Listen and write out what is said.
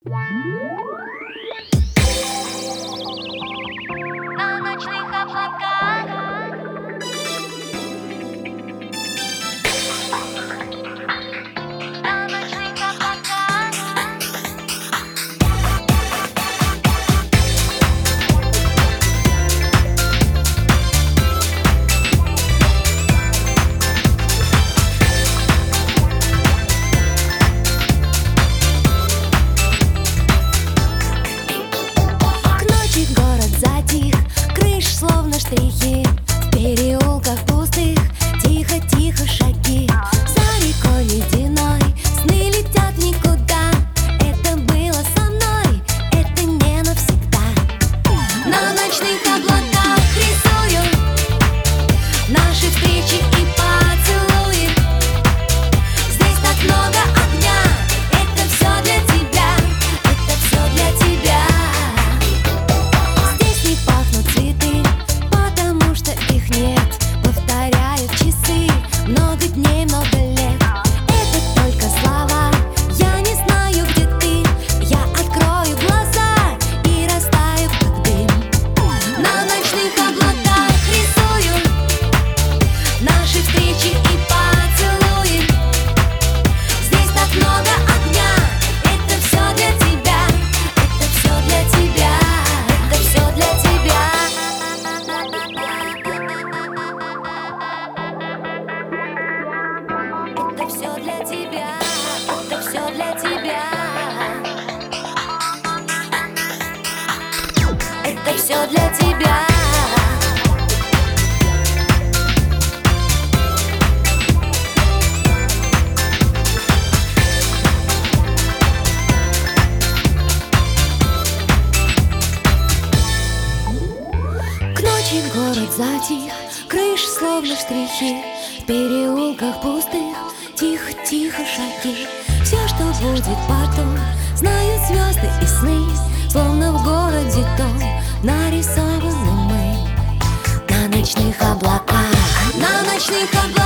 На ночных облаках на ночных облаках К ночи город затих, крыш словно штрихи. В переулках пустых тихо-тихо шаги. За рекой ледяной сны летят в никуда. Это было со мной, это не навсегда. На ночных облаках рисую наши встречи и поцелуи. Здесь так много огня, это все для тебя, это все для тебя. Здесь не пахнут цветы, потому что их нет. Повторяют часы, много дней, много лет. Это только слова, я не знаю, где ты. Я открою глаза и растаю, как дым. На ночных облаках рисую наши встречи и поцелуи. Здесь так много огня, это все для тебя, это все для тебя, это все для тебя. Это все для тебя, это все для тебя. Это все для тебя. К ночи город затих, крыш словно штрихи. В переулках пустых тихо-тихо шаги. Все, что будет потом, знают звезды и сны. Словно в городе дом нарисованы мы. На ночных облаках, на ночных облаках.